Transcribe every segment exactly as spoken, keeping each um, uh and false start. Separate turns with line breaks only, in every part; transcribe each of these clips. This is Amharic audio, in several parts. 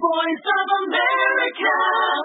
voice of America.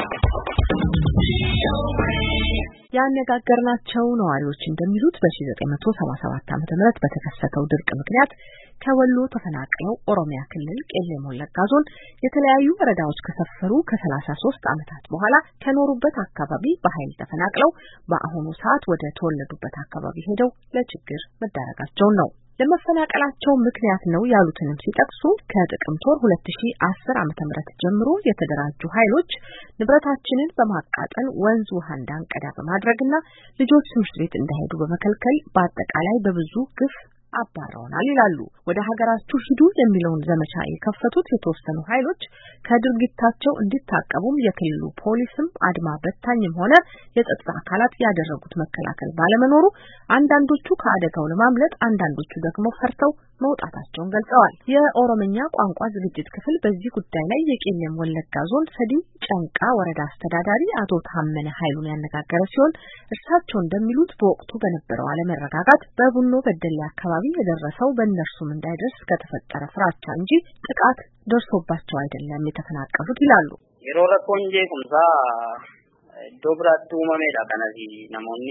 ያነጋገርናቸው ነዋሪዎች እንደሚሉት በ1977 ዓመተ ምህረት በተከሰተው ድርቅ ምክንያት ከወሎ ተፈናቅለው ኦሮሚያ ክልል ቄለም ወለጋ ዞን የተለያዩ ወረዳዎች ከሰፈሩ ከ33 ዓመታት በኋላ ከኖሩበት አካባቢ በኃይል ተፈናቅለው በአሁኑ ሰዓት ወደ ተወለዱበት አካባቢ ሄደው ለችግር መዳረጋቸው ነው። ለመፈናቀላቸው ምክንያት ነው ያሉትንም ሲጠቅሱ ከጥቅምት ወር ሁለት ሺህ አስር ዓመተ ምህረት ጀምሮ የተደራጁ ኃይሎች ንብረታችንን በማቃጠል ወንዝ ውሃ እንዳንቀዳ በማድረግና ልጆች ትምህርት ቤት እንዳይሄዱ በመከልከል በአጠቃላይ በብዙ ግፍ አባረውናል ይላሉ። ወደ ሀገራችሁ ሂዱ የሚለውን ዘመቻ የከፈቱት የተወሰኑ ኃይሎች ከድርጊታቸው እንዲታቀቡም የክልሉ ፖሊስም አድማ በታኝም ሆነ የጸጥታ አካላት ያደረጉት መከላከል ባለመኖሩ አንዳንዶቹ ከአደጋው ለማምለጥ አንዳንዶቹ ደግሞ ፈርተው መውጣታቸውን ገልጸዋል። የኦሮምኛ ቋንቋ ዝግጅት ክፍል በዚህ ጉዳይ ላይ የቄለም ወለጋ ዞን ሰዲ ጨንቃ ወረዳ አስተዳዳሪ አቶ ታመነ ኃይሉን ያነጋገረ ሲሆን እርሳቸው እንደሚሉት በወቅቱ በነበረው አለመረጋጋት በቡኖ በደሌ አካባቢ የደረሰው በእነርሱም እንዳይደርስ ከተፈጠረ ፍራቻ እንጂ ጥቃት ደርሶባቸው አይደለም የተፈናቀሉት ይላሉ።
የሮረ ኮንጄ ኩምሳ ዶብራቱ ማሜዳ ከነዚ ነሞኒ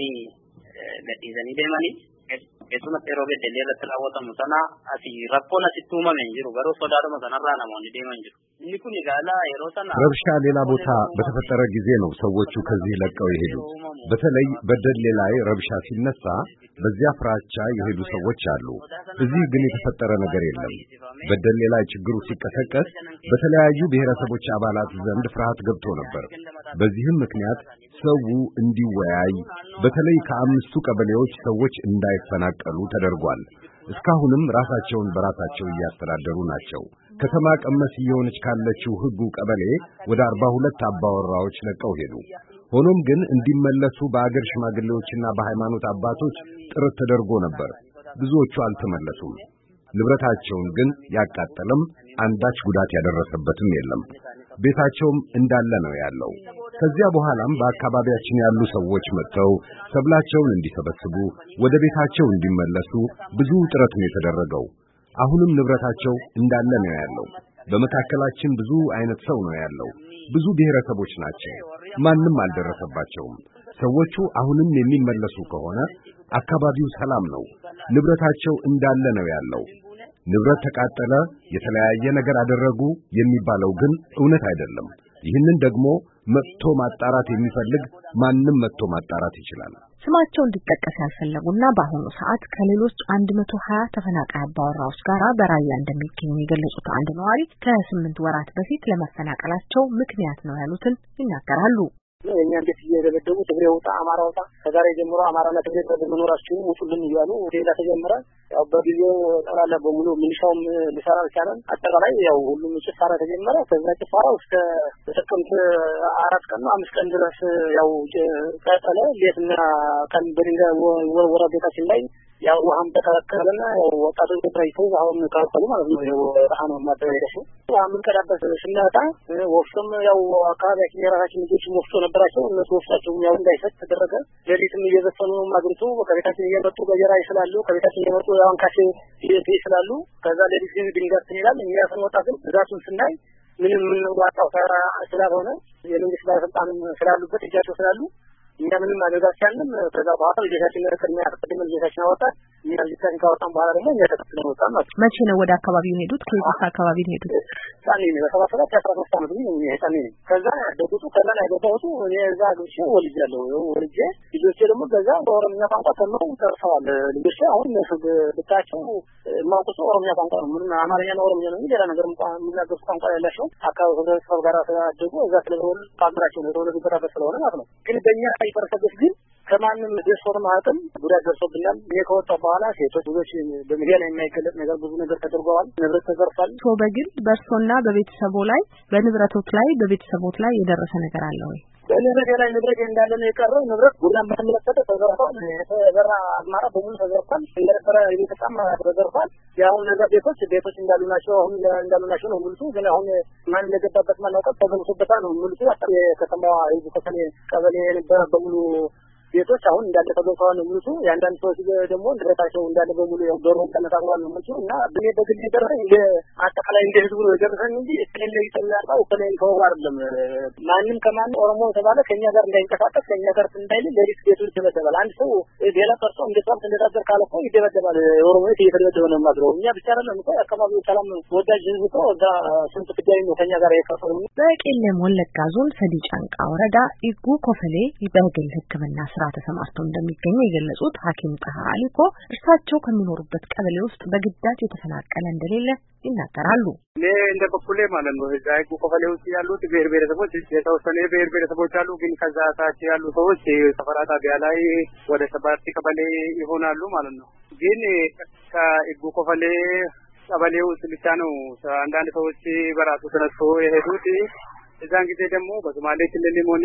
ገዲዘኒ ደማኒ Keessuma yeroo beddellee irratti raawwatamu sana asii rakkoon asitti uumame hin jiru garuu sodaadhuma sanarraa namoonni deeman jiru. Inni kun egaa yeroo sana
ረብሻ ሌላ ቦታ በተፈጠረ ጊዜ ነው ሰዎቹ ከዚህ ለቀው የሄዱት። በተለይ በደሌ ላይ ረብሻ ሲነሳ በዚያ ፍራቻ የሄዱ ሰዎች አሉ። እዚህ ግን የተፈጠረ ነገር የለም። በደሌ ላይ ችግሩ ሲቀሰቀስ በተለያዩ ብሔረሰቦች አባላት ዘንድ ፍርሃት ገብቶ ነበር። በዚህም ምክንያት ሰው እንዲወያይ በተለይ ከአምስቱ ቀበሌዎች ሰዎች እንዳይፈናቀሉ ተደርጓል። እስካሁንም ራሳቸውን በራሳቸው እያስተዳደሩ ናቸው። ከተማ ቀመስ የሆነች ካለችው ህጉ ቀበሌ ወደ አርባ ሁለት አባወራዎች ለቀው ሄዱ። ሆኖም ግን እንዲመለሱ በአገር ሽማግሌዎችና በሃይማኖት አባቶች ጥረት ተደርጎ ነበር። ብዙዎቹ አልተመለሱም። ንብረታቸውን ግን ያቃጠለም አንዳች ጉዳት ያደረሰበትም የለም። ቤታቸውም እንዳለ ነው ያለው። ከዚያ በኋላም በአካባቢያችን ያሉ ሰዎች መጥተው ሰብላቸውን እንዲሰበስቡ ወደ ቤታቸው እንዲመለሱ ብዙ ጥረት ነው የተደረገው። አሁንም ንብረታቸው እንዳለ ነው ያለው። በመካከላችን ብዙ አይነት ሰው ነው ያለው። ብዙ ብሔረሰቦች ናቸው። ማንም አልደረሰባቸውም። ሰዎቹ አሁንም የሚመለሱ ከሆነ አካባቢው ሰላም ነው። ንብረታቸው እንዳለ ነው ያለው። ንብረት ተቃጠለ፣ የተለያየ ነገር አደረጉ የሚባለው ግን እውነት አይደለም። ይህንን ደግሞ መጥቶ ማጣራት የሚፈልግ ማንም መጥቶ ማጣራት ይችላል።
ስማቸው እንዲጠቀስ ያልፈለጉና በአሁኑ ሰዓት ከሌሎች አንድ መቶ ሀያ ተፈናቃይ አባወራዎች ጋር በራያ እንደሚገኙ የገለጹት አንድ ነዋሪ ከስምንት ወራት በፊት ለመፈናቀላቸው ምክንያት ነው ያሉትን ይናገራሉ።
እኛ እንዴት እየደበደቡ ትግሬ ወጣ አማራ ወጣ ከዛሬ ጀምሮ አማራና ትግሬ በመኖራቸው ውጡልን እያሉ ሌላ ተጀመረ። ያው በጊዜው ጠራላ በሙሉ ምንሻውም ሊሰራ አልቻለም። አጠቃላይ ያው ሁሉም ጭፋራ ተጀመረ። ከዛ ጭፋራው እስከ ጥቅምት አራት ቀን ነው አምስት ቀን ድረስ ያው ቀጠለ። ሌትና ቀን በድንጋይ ወረወራ ቤታችን ላይ ያው ውሃም ተከለከለና ያው ወጣቶች ተይተው አሁን ካፈሉ ማለት ነው። ያው አሁን ማደረገሽ አሁን ቀዳበት ስናጣ ወፍቶም ያው አካባቢያችን የራሳችን ልጆች ወፍቶ ነበራቸው። እነሱ ወፍታቸው ያው እንዳይሰጥ ተደረገ። ለሊትም እየዘፈኑ ማግሪቱ ከቤታችን እየመጡ ገጀራ ይስላሉ። ከቤታችን እየመጡ ያው አንካሴ ይስላሉ። ከዛ ለሊት ድንጋት ይላል። እኛ ስንወጣ ግን ዛቱን ስናይ ምንም ምን ዋጣው ተራ ስላልሆነ የመንግስት ባለስልጣን ስላሉበት እጃቸው ስላሉ እኛ ምንም አደጋቻንም። ከዛ በኋላ ልጆቻችን ለከኛ ተቀደም ልጆቻችን አወጣ። እኛ ልጆቻችን ካወጣን በኋላ ደግሞ እኛ ተከትለን ወጣን ማለት ነው።
መቼ ነው ወደ አካባቢው ሄዱት? ከየት አካባቢ ነው ሄዱት?
ሳኒ ነው ሰባት ሰባት አስራ ሶስት ዓመት ነው የሳኒ ነው። ከዛ ደጉቱ ከዛ ላይ ገባሁት። እኔ እዛ ግብቼ ወልጃለሁ። ወልጄ ልጆቼ ደግሞ ከዛ በኦሮምኛ ቋንቋ ተምረው ተርፈዋል። ልጆቼ አሁን ብታቸው ማውቀሱ ኦሮምኛ ቋንቋ ነው። ምንም አማርኛ ነው ኦሮምኛ ነው። ሌላ ነገር የሚናገሩት ቋንቋ ያላቸው አካባቢ ህብረተሰብ ጋር ተደጉ እዛ ስለሆነ ቋንቋቸው ነው ተወለዱበት ስለሆነ ማለት ነው። ግን በእኛ ይፈርሰበት ግን ከማንም ደርሶት ማለትም ጉዳት ደርሶብናል። እኔ ከወጣሁ በኋላ ሴቶች ልጆች በሚዲያ ላይ የማይገለጽ ነገር ብዙ ነገር ተደርገዋል። ንብረት ተዘርፏል።
ሶ በግል በእርሶና በቤተሰቦ ላይ በንብረቶች ላይ በቤተሰቦች ላይ የደረሰ ነገር አለ ወይ?
በንብረት ላይ ንብረት እንዳለ ነው የቀረው። ንብረት ጉዳት በተመለከተ ተዘርፏል። ተዘራ አማራ በሙሉ ተዘርፏል። እንደነበረ የቤተሰብ ተዘርፏል። ያው ነገር ቤቶች ቤቶች እንዳሉ ናቸው። አሁን እንዳሉ ናቸው ነው ሙሉቱ። ግን አሁን ማን ለገባበት ማን ነው ተገብቶበታል ነው ሙሉቱ። የከተማዋ ህዝብ ከተማ ቀበሌ የነበረ በሙሉ ቤቶች አሁን እንዳለ ተገፋው ነው ሙሉ ያንዳንድ ሰዎች ደግሞ እንደታቸው እንዳለ በሙሉ ያው በሩ ተነታቷል ነው ሙሉ እና በኔ በግል ደረሰኝ አጠቃላይ እንደ ህዝቡ ነው ደረሰኝ እንጂ እከሌ ይተላጣው እከሌ ይተው አይደለም ማንንም ከማን ኦሮሞ ተባለ ከኛ ጋር እንዳይንቀሳቀስ ከኛ ጋር እንዳይል ለሪስ ቤቶች ተበደባል አንድ ሰው ሌላ ፐርሶ እንደታም እንደታደር ካለኮ ይደበደባል ኦሮሞ እየተደበደበ ነው ማለት እኛ ብቻ አይደለም እኮ አካባቢው ሰላም ወዳጅ ህዝብ እኮ እዛ ስንት ጉዳይ ነው ከኛ ጋር የከፈሉ
በቄለም ወለጋ ዞን ሰዲ ጫንቃ ወረዳ ኢጉ ኮፈሌ በግል ህክምና ስራ ተሰማርተው እንደሚገኙ የገለጹት ሐኪም ጣሃ አሊኮ እርሳቸው ከሚኖሩበት ቀበሌ ውስጥ በግዳጅ የተፈናቀለ እንደሌለ ይናገራሉ።
እንደ በኩሌ ማለት ነው እዛ ኢጉ ኮፈሌ ውስጥ ያሉት ብሔር ብሔረሰቦች የተወሰነ ብሔር ብሔረሰቦች አሉ ግን ከዛ ታች ያሉ ሰዎች ሰፈራ ጣቢያ ላይ ወደ ሰባት ቀበሌ ይሆናሉ ማለት ነው። ግን ከኢጉ ኮፈሌ ቀበሌ ውስጥ ብቻ ነው አንዳንድ ሰዎች በራሱ ተነስቶ የሄዱት እዛን ጊዜ ደግሞ በሶማሌ ክልል ሞኒ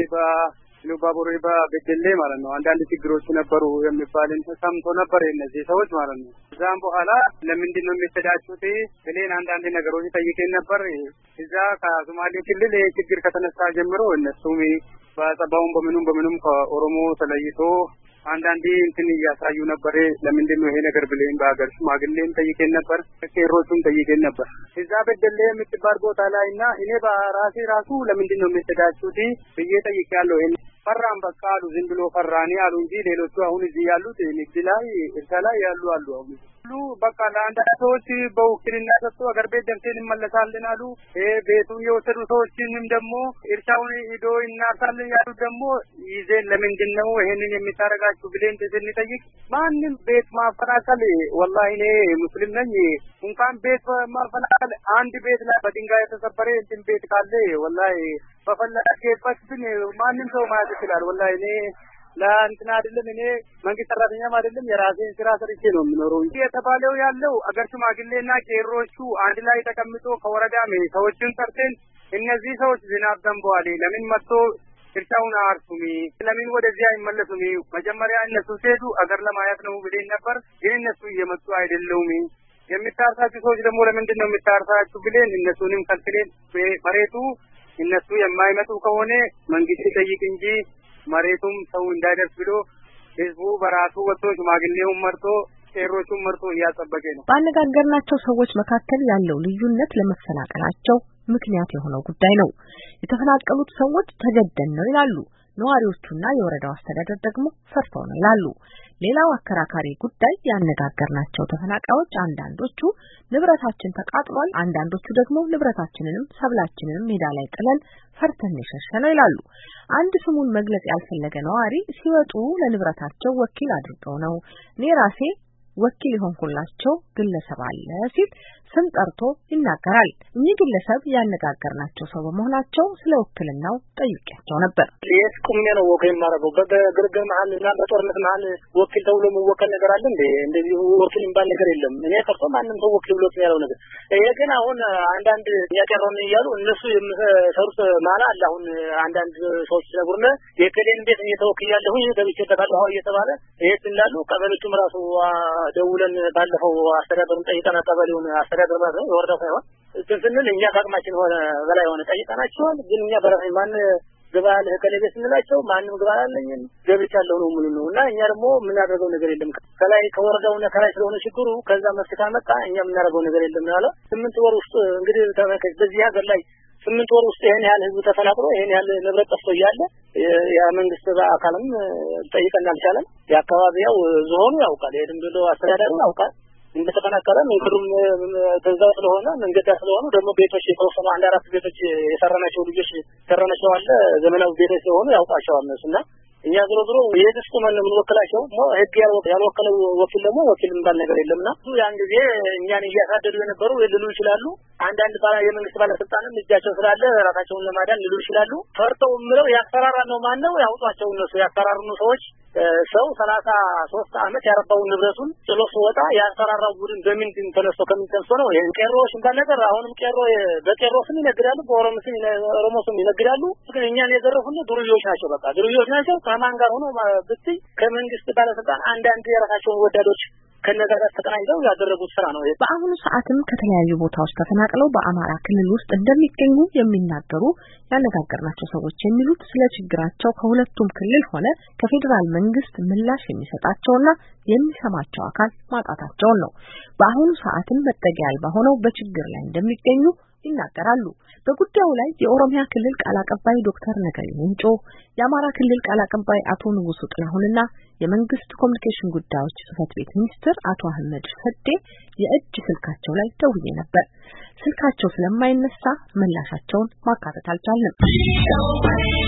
በሉባቦሬ በበደሌ ማለት ነው አንዳንድ ችግሮች ነበሩ የሚባልን ተሰምቶ ነበር እነዚህ ሰዎች ማለት ነው። እዛም በኋላ ለምንድን ነው የሚተዳጩት ብለን አንዳንድ ነገሮች ጠይቀን ነበር። እዛ ከሶማሌ ክልል ችግር ከተነሳ ጀምሮ እነሱም በጸባውን በምኑም በምኑም ከኦሮሞ ተለይቶ አንዳንዴ እንትን ያሳዩ ነበር። ለምንድን ነው ይሄ ነገር ብለን በአገር ሽማግሌም ጠይቀን ነበር ከቄሮቹም ጠይቀን ነበር። እዛ በደሌ የምትባል ቦታ ላይና እኔ በራሴ ራሱ ለምንድን ነው የምትዳጩት ብዬ ጠይቄያለሁ። ፈራን በቃ አሉ ዝም ብሎ ፈራኒ አሉ እንጂ ሌሎቹ አሁን እዚህ ያሉት ንግድ ላይ እርሻ ላይ ያሉ አሉ አሁን ሁሉ በቃ ለአንዳንድ ሰዎች በውክልና ሰጥቶ አገር ቤት ደምሴን እንመለሳለን አሉ። ቤቱን የወሰዱ ሰዎችንም ደግሞ እርሻውን ሄዶ እናርሳለን ያሉት ደግሞ ይዘን ለምንድን ነው ይሄንን የሚታረጋችሁ ብለን ስንጠይቅ ማንም ቤት ማፈናቀል ወላሂ እኔ ሙስሊም ነኝ እንኳን ቤት ማፈናቀል አንድ ቤት ላይ በድንጋይ የተሰበረ እንትን ቤት ካለ ወላሂ በፈለገበት ግን ማንም ሰው ማለት ይችላል። ወላሂ እኔ ለእንትና አይደለም እኔ መንግስት ሰራተኛም አይደለም የራሴን ስራ ሰርቼ ነው የምኖረው እንጂ የተባለው ያለው አገር ሽማግሌና ቄሮቹ አንድ ላይ ተቀምጦ ከወረዳ ምን ሰዎችን ጠርተን እነዚህ ሰዎች ዝናብ ዘንቧል ለምን መጥቶ እርሻውን አርሱሚ ለምን ወደዚህ አይመለሱም መጀመሪያ እነሱ ሲሄዱ አገር ለማየት ነው ብለን ነበር። ግን እነሱ እየመጡ አይደለም የሚታርሳችሁ ሰዎች ደግሞ ለምንድን ነው የሚታርሳችሁ ብለን እነሱንም ከልክለን መሬቱ እነሱ የማይመጡ ከሆነ መንግስት ይጠይቅ እንጂ መሬቱም ሰው እንዳይደርስ ብሎ ህዝቡ በራሱ ወጥቶ ሽማግሌውን መርጦ ቄሮቹን መርጦ እያጸበቀ ነው።
ባነጋገርናቸው ሰዎች መካከል ያለው ልዩነት ለመፈናቀላቸው ምክንያት የሆነው ጉዳይ ነው። የተፈናቀሉት ሰዎች ተገደን ነው ይላሉ። ነዋሪዎቹና የወረዳው አስተዳደር ደግሞ ፈርተው ነው ይላሉ። ሌላው አከራካሪ ጉዳይ ያነጋገርናቸው ተፈናቃዮች አንዳንዶቹ ንብረታችን ተቃጥሏል፣ አንዳንዶቹ ደግሞ ንብረታችንንም ሰብላችንንም ሜዳ ላይ ጥለን ፈርተን የሸሸነው ይላሉ። አንድ ስሙን መግለጽ ያልፈለገ ነዋሪ ሲወጡ ለንብረታቸው ወኪል አድርገው ነው እኔ ራሴ ወኪል ይሆንኩላቸው ግለሰብ አለ ሲል ስም ጠርቶ ይናገራል። እኚህ ግለሰብ ያነጋገርናቸው ሰው በመሆናቸው ስለ ወክልናው ጠይቄያቸው ነበር።
ለስ ቁሜ ነው ወኪል ማረገው በግርግር መሀልና በጦርነት መሀል ወኪል ተብሎ መወከል ነገር አለ እንዴ? እንደዚህ ወኪል እንባል ነገር የለም። እኔ ከርቶ ማንንም ሰው ወኪል ብሎት ያለው ነገር ይሄ ግን አሁን አንዳንድ ያቀረውን ይያሉ እነሱ የሚሰሩት ማላ አለ። አሁን አንዳንድ ሰዎች ስለጉርነ የከሌን ቤት እየተወክያለሁ ይሄ ተባለው እየተባለ ይሄ እንዳሉ ቀበሌቱም ራሱ ደውለን ባለፈው አስተዳደሩን ጠይቀና ቀበሌውን አስተዳደሩ ነው ወርዳ ሳይሆን ስንል እኛ ካቅማችን ሆነ በላይ ሆነ ጠይቀናቸዋል። ግን እኛ በራይ ማን ግባል ከለቤ ስንላቸው ማንንም ግባል አለኝን ገብቻለሁ ነው ሙሉ ነው እና እኛ ደግሞ ምን ያደርገው ነገር የለም። ከላይ ከወረዳውና ከላይ ስለሆነ ችግሩ ከዛ መስካ መጣ እኛ ምን ያደርገው ነገር የለም አለ። ስምንት ወር ውስጥ እንግዲህ ተመከች በዚህ ሀገር ላይ ስምንት ወር ውስጥ ይሄን ያህል ህዝብ ተፈናቅሎ ይሄን ያህል ንብረት ጠፍቶ ያለ ያ መንግስት በአካልም ጠይቀና አልቻለም። የአካባቢው ዞኑ ያውቃል የድንብሎ አስተዳደሩ ያውቃል እንደተፈናቀለ መንገዱም ተዛው ስለሆነ መንገዳ ስለሆነ ደግሞ ቤቶች የተወሰኑ አንድ አራት ቤቶች የሰራናቸው ልጆች ሰራናቸው አለ ዘመናዊ ቤቶች ስለሆኑ ያውቃቸዋል እነሱና እኛ ዝሮ ዝሮ የድስቁ ማን ነው ወከላቸው ህግ ያልወከለው ወኪል ደግሞ ወኪል እንባል ነገር የለምና ያን ጊዜ እኛን እያሳደዱ የነበሩ ይልሉ ይችላሉ። አንዳንድ ባላ የመንግስት ባለስልጣንም እጃቸው ስላለ ራሳቸውን ለማዳን ይልሉ ይችላሉ። ፈርተው ምለው ያፈራራ ነው ማን ነው ያውጣቸው እነሱ ያፈራሩ ሰዎች ሰው ሰላሳ ሶስት አመት ያረባው ንብረቱን ጥሎ ሲወጣ ያፈራራው ቡድን በምን ተነስቶ ከምን ተነስቶ ነው ይሄን ቄሮሽ እንባል ነገር አሁንም ቄሮ በቄሮ ስም ይነግራሉ በኦሮሞ ስም ኦሮሞ ስም ይነግራሉ። ግን እኛን የዘረፉን ድሩዮች ናቸው። በቃ ድሩዮች ናቸው። ከማን ጋር ሆኖ ብትይ ከመንግስት ባለስልጣን አንዳንድ የራሳቸውን ወዳዶች ከነዛ ጋር ተቀናጅተው ያደረጉት ስራ ነው።
በአሁኑ ሰዓትም ከተለያዩ ቦታዎች ተፈናቅለው በአማራ ክልል ውስጥ እንደሚገኙ የሚናገሩ ያነጋገርናቸው ሰዎች የሚሉት ስለ ችግራቸው ከሁለቱም ክልል ሆነ ከፌዴራል መንግስት ምላሽ የሚሰጣቸውና የሚሰማቸው አካል ማጣታቸውን ነው። በአሁኑ ሰዓትም መጠጊያ አልባ ሆነው በችግር ላይ እንደሚገኙ ይናገራሉ። በጉዳዩ ላይ የኦሮሚያ ክልል ቃል አቀባይ ዶክተር ነገሪ ሌንጮ፣ የአማራ ክልል ቃል አቀባይ አቶ ንጉሱ ጥላሁንና የመንግስት ኮሚኒኬሽን ጉዳዮች ጽህፈት ቤት ሚኒስትር አቶ አህመድ ፈዴ የእጅ ስልካቸው ላይ ደውዬ ነበር። ስልካቸው ስለማይነሳ ምላሻቸውን ማካተት አልቻልንም።